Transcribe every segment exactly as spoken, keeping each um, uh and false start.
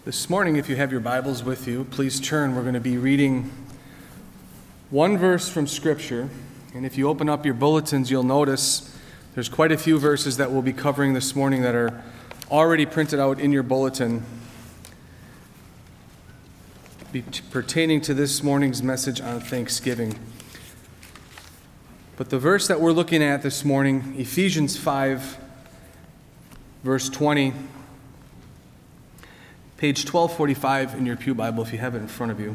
This morning, if you have your Bibles with you, please turn. We're going to be reading one verse from Scripture. And if you open up your bulletins, you'll notice there's quite a few verses that we'll be covering this morning that are already printed out in your bulletin pertaining to this morning's message on Thanksgiving. But the verse that we're looking at this morning, Ephesians five, verse twenty, page twelve forty-five in your pew Bible if you have it in front of you.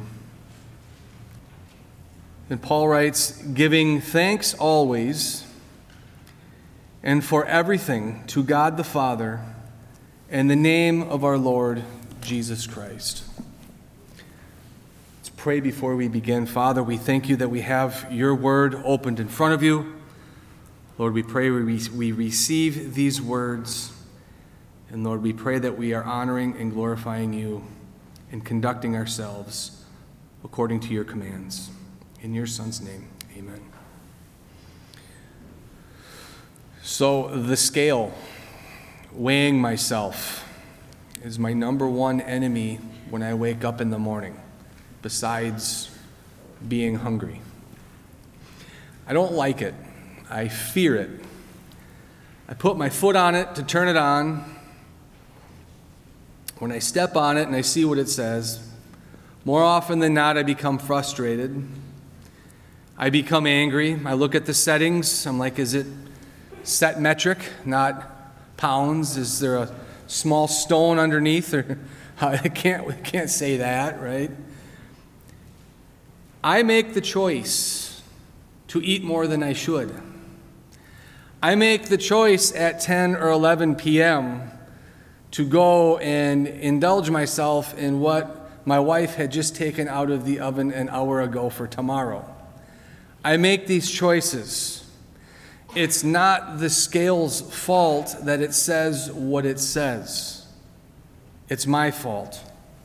And Paul writes, "Giving thanks always and for everything to God the Father in the name of our Lord Jesus Christ." Let's pray before we begin. Father, we thank you that we have your word opened in front of you. Lord, we pray we, we receive these words. And Lord, we pray that we are honoring and glorifying you and conducting ourselves according to your commands. In your Son's name, amen. So the scale, weighing myself, is my number one enemy when I wake up in the morning, besides being hungry. I don't like it. I fear it. I put my foot on it to turn it on. When I step on it and I see what it says, more often than not, I become frustrated. I become angry. I look at the settings. I'm like, is it set metric, not pounds? Is there a small stone underneath? Or I can't, I can't say that, right? I make the choice to eat more than I should. I make the choice at ten or eleven p.m. to go and indulge myself in what my wife had just taken out of the oven an hour ago for tomorrow. I make these choices. It's not the scale's fault that it says what it says. It's my fault.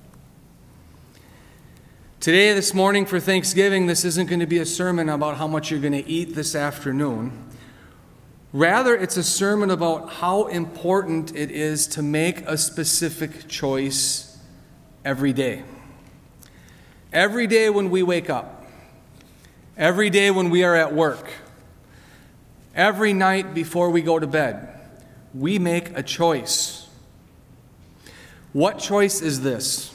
Today, this morning for Thanksgiving, this isn't going to be a sermon about how much you're going to eat this afternoon. Rather, it's a sermon about how important it is to make a specific choice every day. Every day when we wake up. Every day when we are at work. Every night before we go to bed. We make a choice. What choice is this?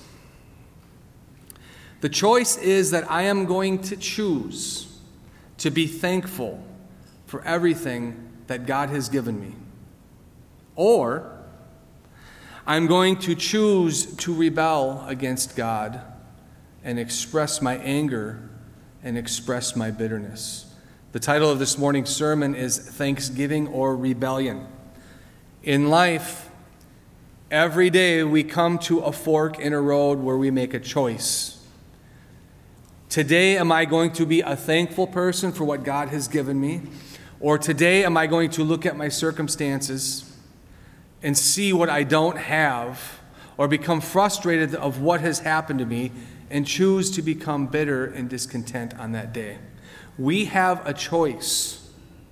The choice is that I am going to choose to be thankful for everything that God has given me. Or I'm going to choose to rebel against God and express my anger and express my bitterness. The title of this morning's sermon is Thanksgiving or Rebellion. In life, every day we come to a fork in a road where we make a choice. Today, am I going to be a thankful person for what God has given me? Or today, am I going to look at my circumstances and see what I don't have, or become frustrated of what has happened to me and choose to become bitter and discontent on that day? We have a choice.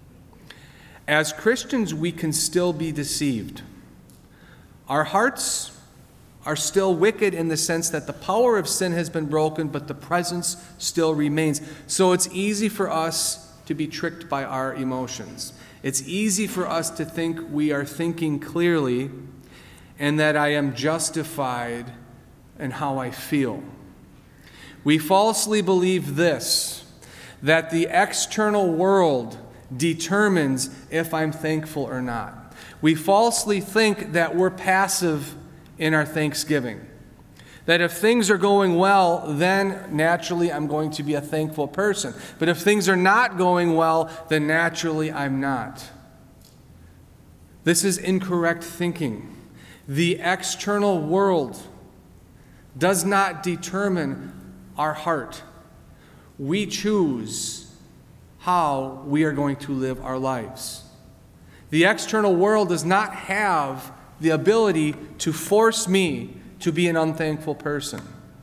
As Christians, we can still be deceived. Our hearts are still wicked in the sense that the power of sin has been broken, but the presence still remains. So it's easy for us to be tricked by our emotions. It's easy for us to think we are thinking clearly and that I am justified in how I feel. We falsely believe this, that the external world determines if I'm thankful or not. We falsely think that we're passive in our thanksgiving. That if things are going well, then naturally I'm going to be a thankful person. But if things are not going well, then naturally I'm not. This is incorrect thinking. The external world does not determine our heart. We choose how we are going to live our lives. The external world does not have the ability to force me to be an unthankful person.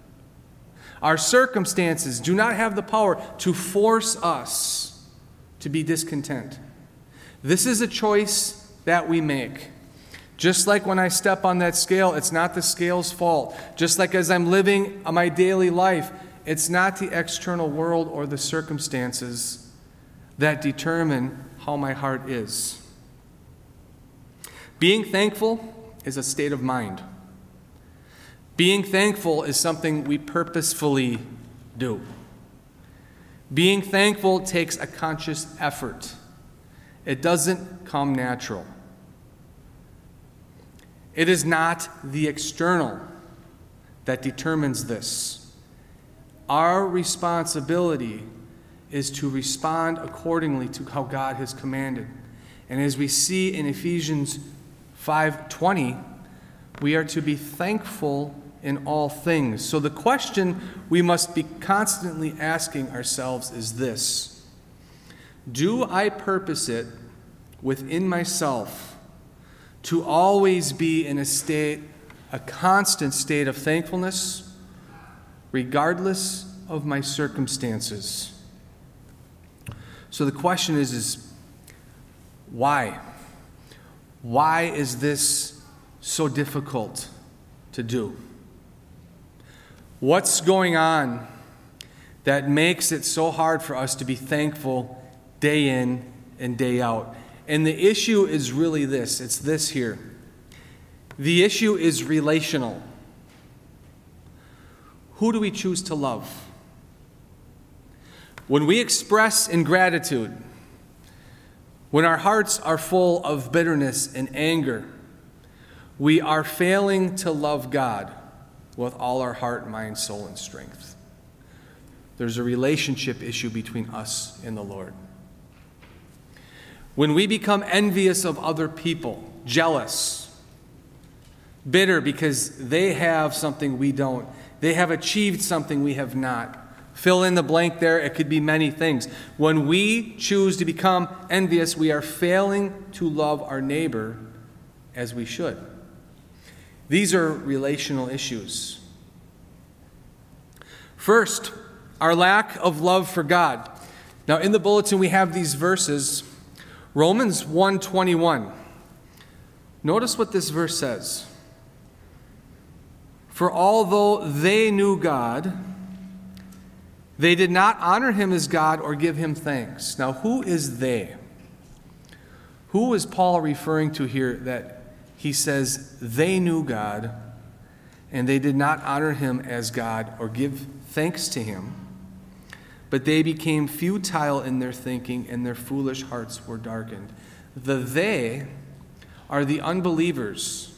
Our circumstances do not have the power to force us to be discontent. This is a choice that we make. Just like when I step on that scale, it's not the scale's fault. Just like as I'm living my daily life, it's not the external world or the circumstances that determine how my heart is. Being thankful is a state of mind. Being thankful is something we purposefully do. Being thankful takes a conscious effort. It doesn't come natural. It is not the external that determines this. Our responsibility is to respond accordingly to how God has commanded. And as we see in Ephesians five twenty, we are to be thankful in all things. So the question we must be constantly asking ourselves is this: do I purpose it within myself to always be in a state, a constant state of thankfulness, regardless of my circumstances? So the question is, is why? Why is this so difficult to do? What's going on that makes it so hard for us to be thankful day in and day out? And the issue is really this. It's this here. The issue is relational. Who do we choose to love? When we express ingratitude, when our hearts are full of bitterness and anger, we are failing to love God with all our heart, mind, soul, and strength. There's a relationship issue between us and the Lord. When we become envious of other people, jealous, bitter because they have something we don't, they have achieved something we have not, fill in the blank there, it could be many things. When we choose to become envious, we are failing to love our neighbor as we should. These are relational issues. First, our lack of love for God. Now, in the bulletin, we have these verses. Romans one twenty-one. Notice what this verse says. For although they knew God, they did not honor him as God or give him thanks. Now, who is they? Who is Paul referring to here that he says they knew God and they did not honor him as God or give thanks to him, but they became futile in their thinking and their foolish hearts were darkened? The they are the unbelievers.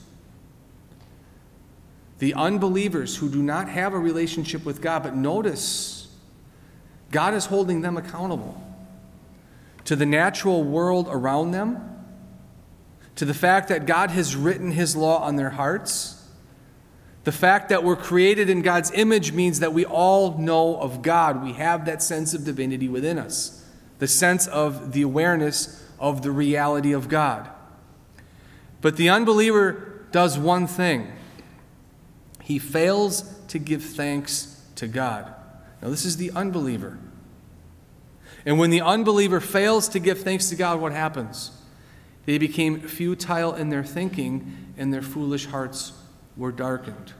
The unbelievers who do not have a relationship with God. But notice, God is holding them accountable to the natural world around them, to the fact that God has written his law on their hearts. The fact that we're created in God's image means that we all know of God. We have that sense of divinity within us, the sense of the awareness of the reality of God. But the unbeliever does one thing. He fails to give thanks to God. Now, this is the unbeliever. And when the unbeliever fails to give thanks to God, what happens? They became futile in their thinking, and their foolish hearts were darkened.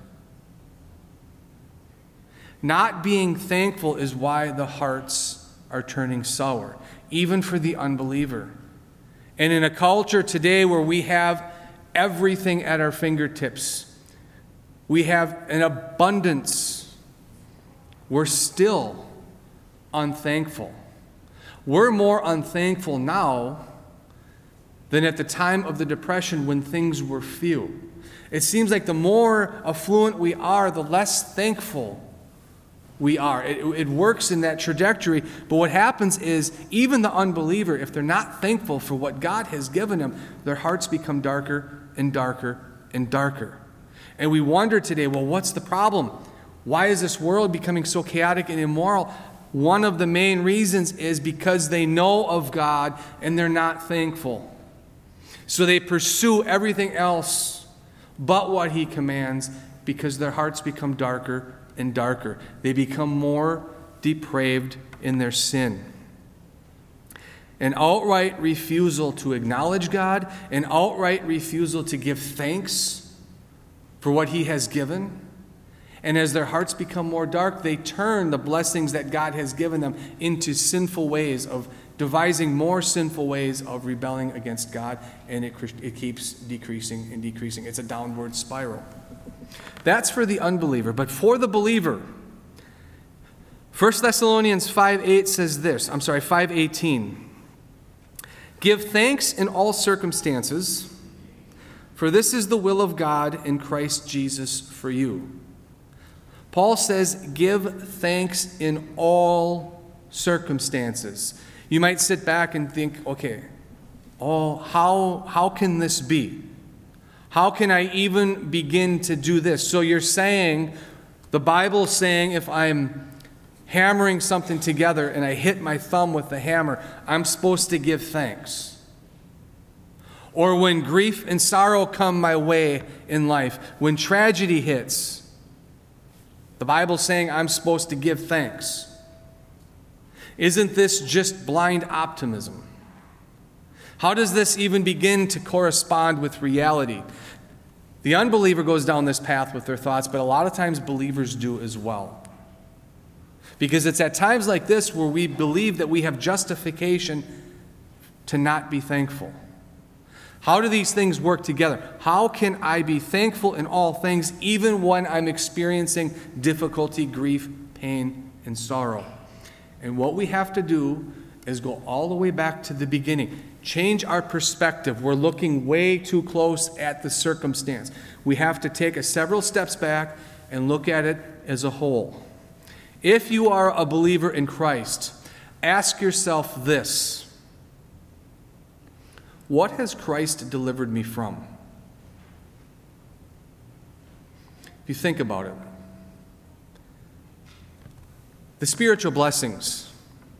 Not being thankful is why the hearts are turning sour, even for the unbeliever. And in a culture today where we have everything at our fingertips, we have an abundance, we're still unthankful. We're more unthankful now than at the time of the Depression when things were few. It seems like the more affluent we are, the less thankful we are. It, it works in that trajectory, but what happens is even the unbeliever, if they're not thankful for what God has given them, their hearts become darker and darker and darker. And we wonder today, well, what's the problem? Why is this world becoming so chaotic and immoral? One of the main reasons is because they know of God and they're not thankful. So they pursue everything else but what he commands, because their hearts become darker and darker. They become more depraved in their sin. an outright refusal to acknowledge God, an outright refusal to give thanks for what He has given. And as their hearts become more dark, they turn the blessings that God has given them into sinful ways of devising more sinful ways of rebelling against God, and it, it keeps decreasing and decreasing. It's a downward spiral. That's for the unbeliever. But for the believer, First Thessalonians five eight says this, I'm sorry, five eighteen. Give thanks in all circumstances, for this is the will of God in Christ Jesus for you. Paul says, give thanks in all circumstances. You might sit back and think, okay, oh, how, how can this be? How can I even begin to do this? So you're saying, the Bible's saying if I'm hammering something together and I hit my thumb with the hammer, I'm supposed to give thanks. Or when grief and sorrow come my way in life, when tragedy hits, the Bible's saying I'm supposed to give thanks. Isn't this just blind optimism? How does this even begin to correspond with reality? The unbeliever goes down this path with their thoughts, but a lot of times believers do as well. Because it's at times like this where we believe that we have justification to not be thankful. How do these things work together? How can I be thankful in all things, even when I'm experiencing difficulty, grief, pain, and sorrow? And what we have to do is go all the way back to the beginning. Change our perspective. We're looking way too close at the circumstance. We have to take a several steps back and look at it as a whole. If you are a believer in Christ, ask yourself this: what has Christ delivered me from? If you think about it, the spiritual blessings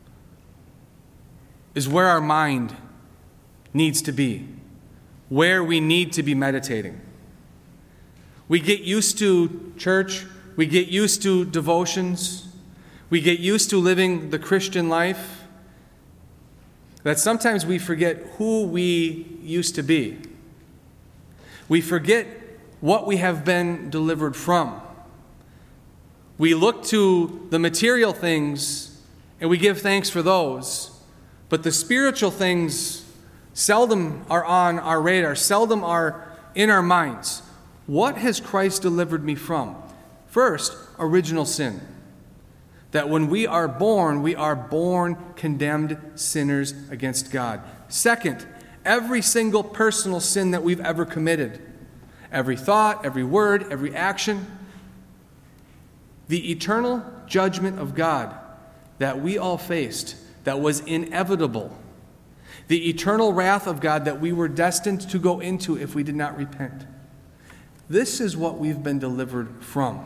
is where our mind needs to be, where we need to be meditating. We get used to church, we get used to devotions, we get used to living the Christian life, that sometimes we forget who we used to be. We forget what we have been delivered from. We look to the material things and we give thanks for those, but the spiritual things seldom are on our radar, seldom are in our minds. What has Christ delivered me from? First, original sin. That when we are born, we are born condemned sinners against God. Second, every single personal sin that we've ever committed. Every thought, every word, every action. The eternal judgment of God that we all faced, that was inevitable. The eternal wrath of God that we were destined to go into if we did not repent. This is what we've been delivered from.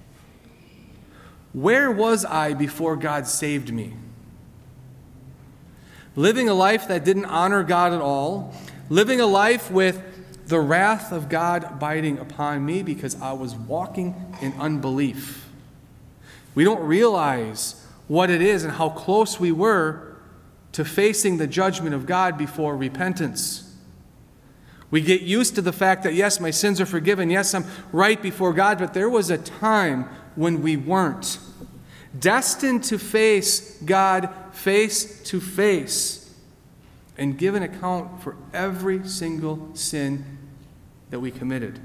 Where was I before God saved me? Living a life that didn't honor God at all. Living a life with the wrath of God abiding upon me because I was walking in unbelief. We don't realize what it is and how close we were to facing the judgment of God before repentance. We get used to the fact that, yes, my sins are forgiven. Yes, I'm right before God, but there was a time when we weren't. Destined to face God face to face and give an account for every single sin that we committed.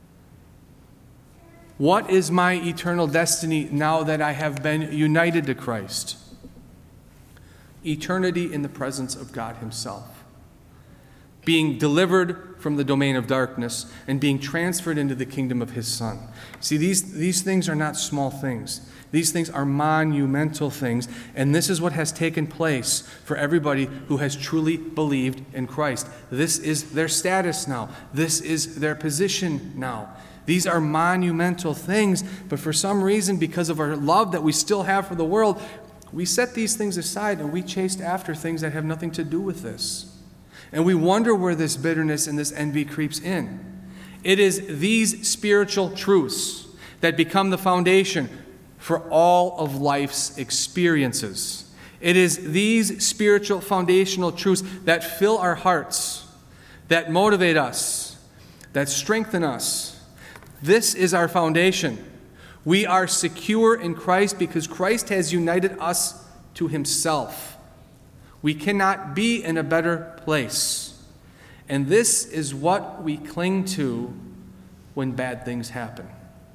What is my eternal destiny now that I have been united to Christ? Eternity in the presence of God Himself. Being delivered from the domain of darkness and being transferred into the kingdom of His Son. See, these, these things are not small things. These things are monumental things, and this is what has taken place for everybody who has truly believed in Christ. This is their status now. This is their position now. These are monumental things, but for some reason, because of our love that we still have for the world, we set these things aside and we chased after things that have nothing to do with this. And we wonder where this bitterness and this envy creeps in. It is these spiritual truths that become the foundation for all of life's experiences. It is these spiritual foundational truths that fill our hearts, that motivate us, that strengthen us. This is our foundation. We are secure in Christ because Christ has united us to himself. We cannot be in a better place. And this is what we cling to when bad things happen.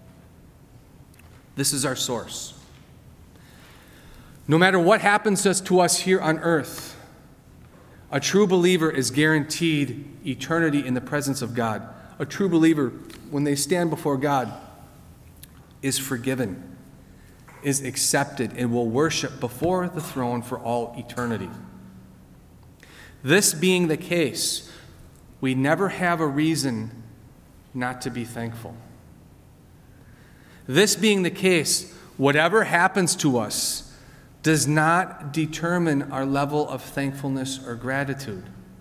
This is our source. No matter what happens to us here on earth, a true believer is guaranteed eternity in the presence of God. A true believer, when they stand before God, is forgiven, is accepted, and will worship before the throne for all eternity. This being the case, we never have a reason not to be thankful. This being the case, whatever happens to us does not determine our level of thankfulness or gratitude.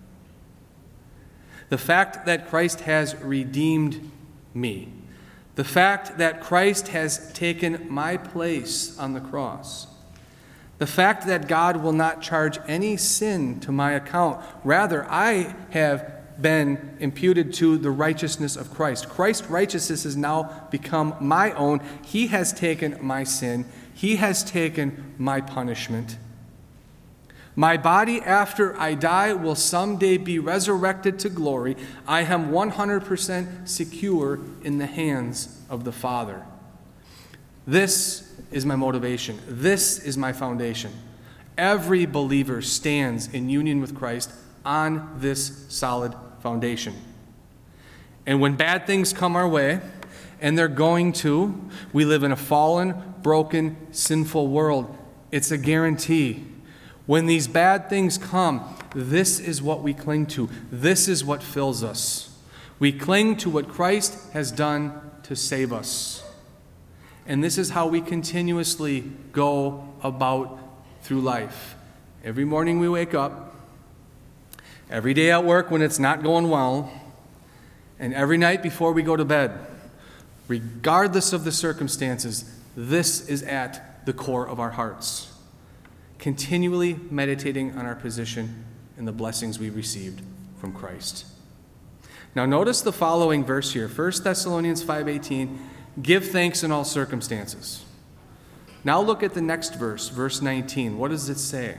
The fact that Christ has redeemed me, the fact that Christ has taken my place on the cross, the fact that God will not charge any sin to my account, rather, I have been imputed to the righteousness of Christ. Christ's righteousness has now become my own. He has taken my sin. He has taken my punishment. My body, after I die, will someday be resurrected to glory. I am one hundred percent secure in the hands of the Father. This is my motivation. This is my foundation. Every believer stands in union with Christ on this solid foundation. And when bad things come our way, and they're going to, we live in a fallen, broken, sinful world. It's a guarantee. When these bad things come, this is what we cling to. This is what fills us. We cling to what Christ has done to save us. And this is how we continuously go about through life. Every morning we wake up, every day at work when it's not going well, and every night before we go to bed, regardless of the circumstances, this is at the core of our hearts. Continually meditating on our position and the blessings we received from Christ. Now notice the following verse here, First Thessalonians five eighteen, give thanks in all circumstances. Now look at the next verse, verse nineteen. What does it say?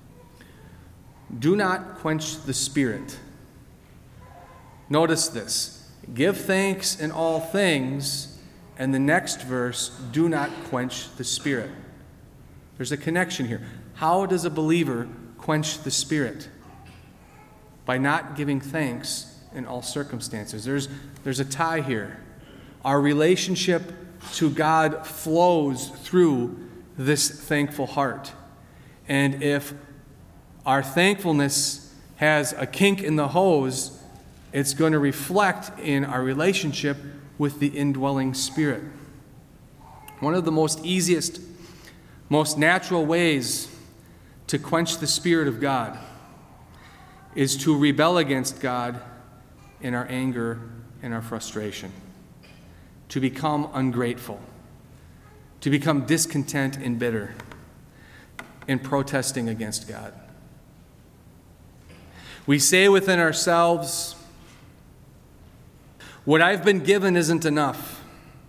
Do not quench the Spirit. Notice this. Give thanks in all things, and the next verse, do not quench the Spirit. There's a connection here. How does a believer quench the Spirit? By not giving thanks in all circumstances. There's, there's a tie here. Our relationship to God flows through this thankful heart. And if our thankfulness has a kink in the hose, it's going to reflect in our relationship with the indwelling Spirit. One of the most easiest, most natural ways to quench the Spirit of God is to rebel against God in our anger and our frustration, to become ungrateful, to become discontent and bitter, and protesting against God. We say within ourselves, what I've been given isn't enough.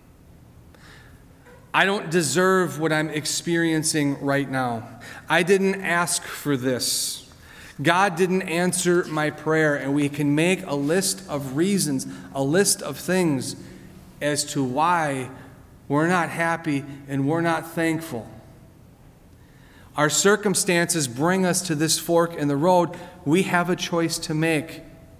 I don't deserve what I'm experiencing right now. I didn't ask for this. God didn't answer my prayer, and we can make a list of reasons, a list of things as to why we're not happy and we're not thankful. Our circumstances bring us to this fork in the road. We have a choice to make.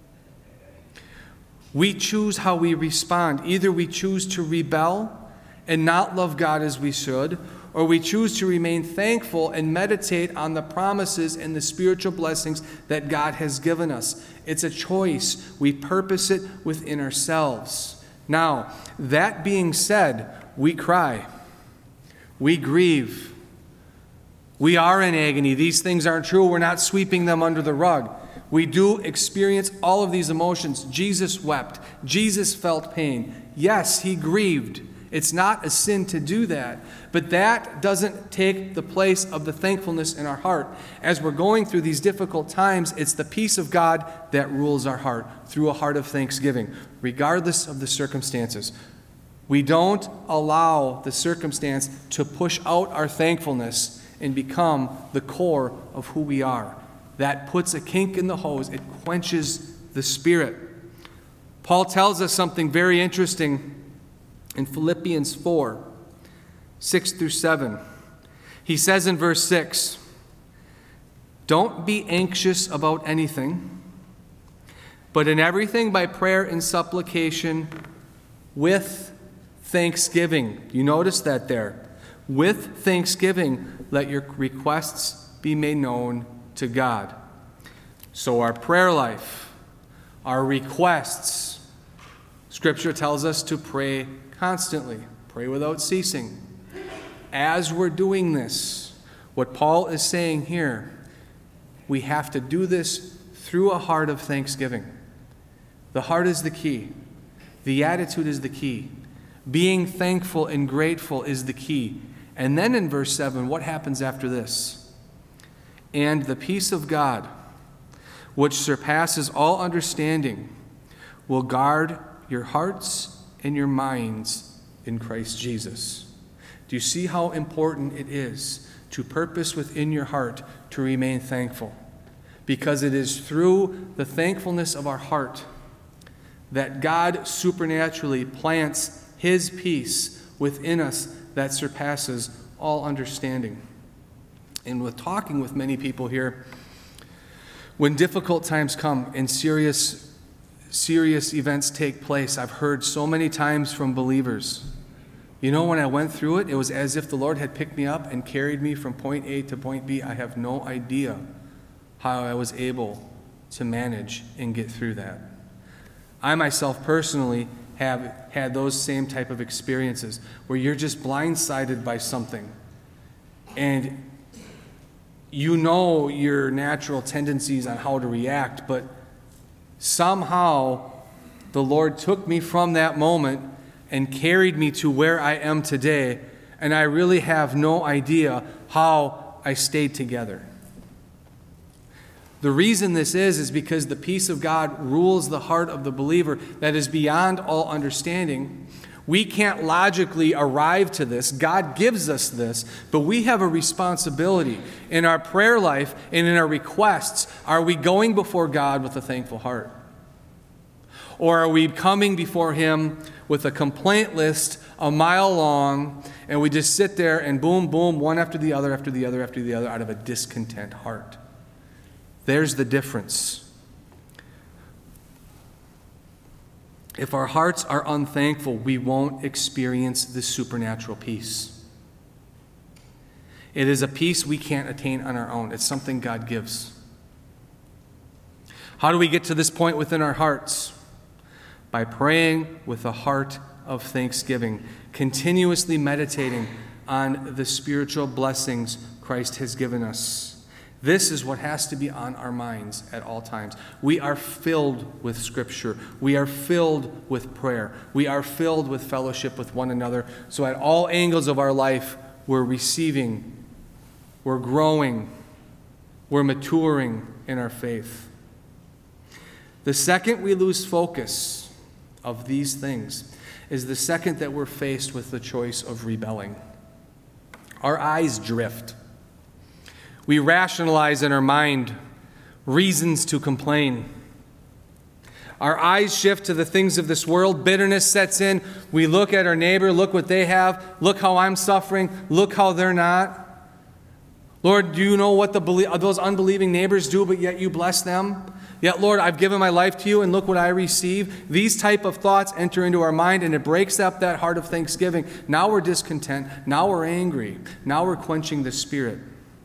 We choose how we respond. Either we choose to rebel and not love God as we should, or we choose to remain thankful and meditate on the promises and the spiritual blessings that God has given us. It's a choice. We purpose it within ourselves. Now, that being said, we cry. We grieve. We are in agony. These things aren't true. We're not sweeping them under the rug. We do experience all of these emotions. Jesus wept. Jesus felt pain. Yes, he grieved. It's not a sin to do that. But that doesn't take the place of the thankfulness in our heart. As we're going through these difficult times, it's the peace of God that rules our heart through a heart of thanksgiving, regardless of the circumstances. We don't allow the circumstance to push out our thankfulness and become the core of who we are. That puts a kink in the hose. It quenches the spirit. Paul tells us something very interesting in Philippians four, six through seven. He says in verse six, "Don't be anxious about anything, but in everything by prayer and supplication with thanksgiving." You notice that there. With thanksgiving, let your requests be made known to God. So our prayer life, our requests, Scripture tells us to pray constantly, pray without ceasing. As we're doing this, what Paul is saying here, we have to do this through a heart of thanksgiving. The heart is the key. The attitude is the key. Being thankful and grateful is the key. And then in verse seven, what happens after this? "And the peace of God, which surpasses all understanding, will guard your hearts and your minds in Christ Jesus." Do you see how important it is to purpose within your heart to remain thankful? Because it is through the thankfulness of our heart that God supernaturally plants His peace within us that surpasses all understanding. And with talking with many people here, when difficult times come and serious serious events take place, I've heard so many times from believers, you know, when I went through it, it was as if the Lord had picked me up and carried me from point A to point B. I have no idea how I was able to manage and get through that. I myself personally have had those same type of experiences where you're just blindsided by something and you know your natural tendencies on how to react, but somehow the Lord took me from that moment and carried me to where I am today, and I really have no idea how I stayed together. The reason this is, is because the peace of God rules the heart of the believer that is beyond all understanding. We can't logically arrive to this. God gives us this, but we have a responsibility in our prayer life and in our requests. Are we going before God with a thankful heart? Or are we coming before Him with a complaint list a mile long, and we just sit there and boom, boom, one after the other, after the other, after the other, out of a discontent heart? There's the difference. If our hearts are unthankful, we won't experience this supernatural peace. It is a peace we can't attain on our own. It's something God gives. How do we get to this point within our hearts? By praying with a heart of thanksgiving, continuously meditating on the spiritual blessings Christ has given us. This is what has to be on our minds at all times. We are filled with Scripture. We are filled with prayer. We are filled with fellowship with one another. So at all angles of our life, we're receiving, we're growing, we're maturing in our faith. The second we lose focus of these things is the second that we're faced with the choice of rebelling. Our eyes drift. We rationalize in our mind reasons to complain. Our eyes shift to the things of this world. Bitterness sets in. We look at our neighbor. Look what they have. Look how I'm suffering. Look how they're not. Lord, do you know what the those unbelieving neighbors do, but yet you bless them? Yet, Lord, I've given my life to you, and look what I receive. These type of thoughts enter into our mind, and it breaks up that heart of thanksgiving. Now we're discontent. Now we're angry. Now we're quenching the Spirit.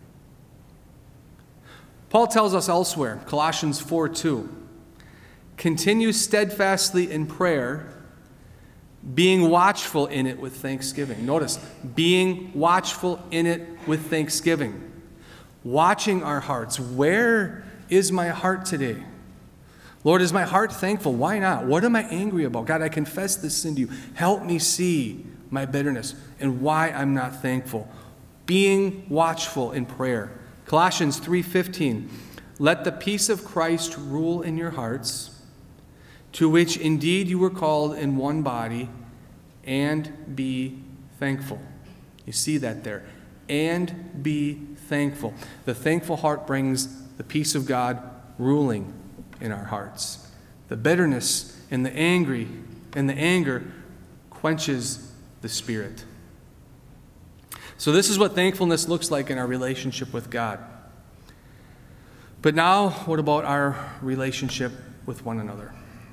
Paul tells us elsewhere, Colossians four two, continue steadfastly in prayer, being watchful in it with thanksgiving. Notice, being watchful in it with thanksgiving. Watching our hearts. Where is my heart today? Lord, is my heart thankful? Why not? What am I angry about? God, I confess this sin to you. Help me see my bitterness, and why I'm not thankful. Being watchful in prayer. Colossians three fifteen, let the peace of Christ rule in your hearts, to which indeed you were called in one body, and be thankful. You see that there. And be thankful. The thankful heart brings the peace of God ruling in our hearts. The bitterness and the angry and the anger quenches the Spirit. So this is what thankfulness looks like in our relationship with God. But now, what about our relationship with one another?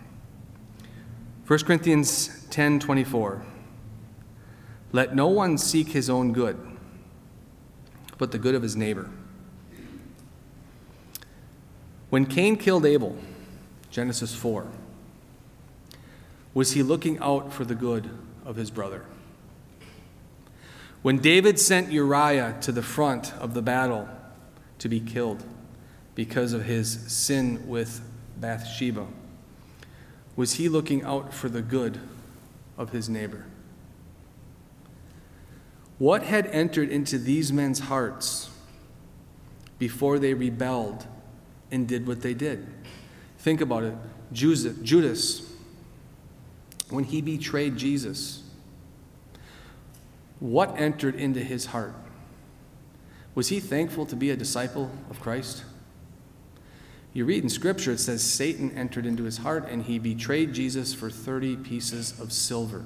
First Corinthians ten twenty-four. Let no one seek his own good, but the good of his neighbor. When Cain killed Abel, Genesis four, was he looking out for the good of his brother? When David sent Uriah to the front of the battle to be killed because of his sin with Bathsheba, was he looking out for the good of his neighbor? What had entered into these men's hearts before they rebelled and did what they did? Think about it. Judas, when he betrayed Jesus, what entered into his heart? Was he thankful to be a disciple of Christ? You read in Scripture, it says Satan entered into his heart and he betrayed Jesus for thirty pieces of silver.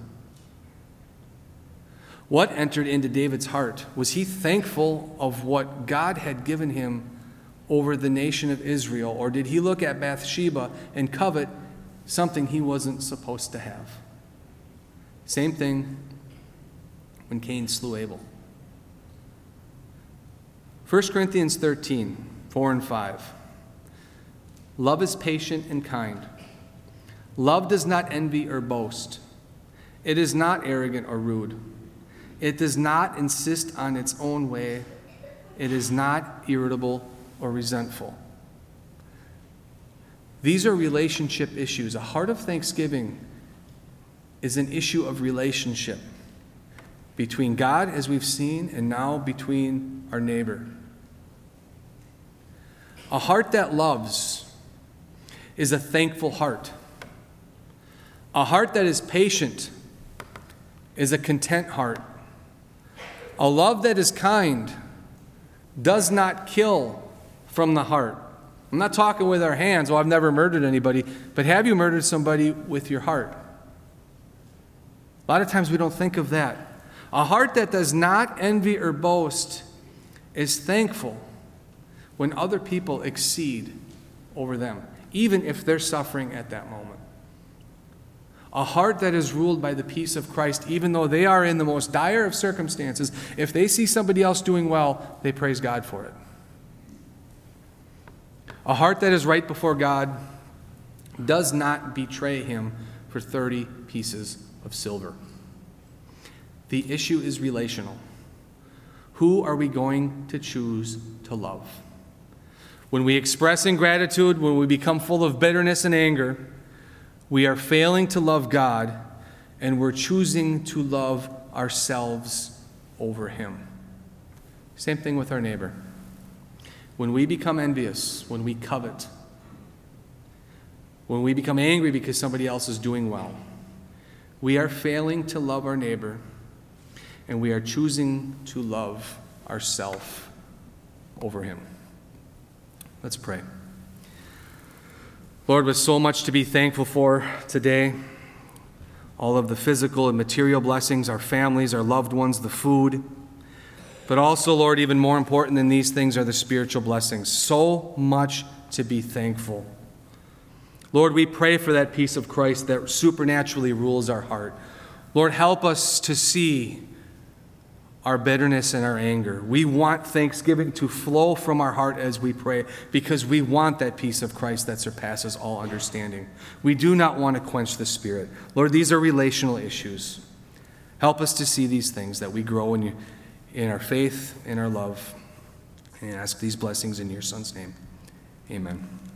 What entered into David's heart? Was he thankful of what God had given him over the nation of Israel? Or did he look at Bathsheba and covet something he wasn't supposed to have? Same thing when Cain slew Abel. First Corinthians thirteen, four and five. Love is patient and kind. Love does not envy or boast. It is not arrogant or rude. It does not insist on its own way. It is not irritable or resentful. These are relationship issues. A heart of thanksgiving is an issue of relationship between God, as we've seen, and now between our neighbor. A heart that loves is a thankful heart. A heart that is patient is a content heart. A love that is kind does not kill from the heart. I'm not talking with our hands. Well, I've never murdered anybody. But have you murdered somebody with your heart? A lot of times we don't think of that. A heart that does not envy or boast is thankful when other people exceed over them, even if they're suffering at that moment. A heart that is ruled by the peace of Christ, even though they are in the most dire of circumstances, if they see somebody else doing well, they praise God for it. A heart that is right before God does not betray him for thirty pieces of silver. The issue is relational. Who are we going to choose to love? When we express ingratitude, when we become full of bitterness and anger, we are failing to love God, and we're choosing to love ourselves over him. Same thing with our neighbor. When we become envious, when we covet, when we become angry because somebody else is doing well, we are failing to love our neighbor, and we are choosing to love ourselves over him. Let's pray. Lord, with so much to be thankful for today, all of the physical and material blessings, our families, our loved ones, the food, but also, Lord, even more important than these things are the spiritual blessings. So much to be thankful. Lord, we pray for that peace of Christ that supernaturally rules our heart. Lord, help us to see our bitterness and our anger. We want thanksgiving to flow from our heart as we pray, because we want that peace of Christ that surpasses all understanding. We do not want to quench the Spirit. Lord, these are relational issues. Help us to see these things, that we grow in, you, in our faith, in our love, and ask these blessings in your Son's name. Amen.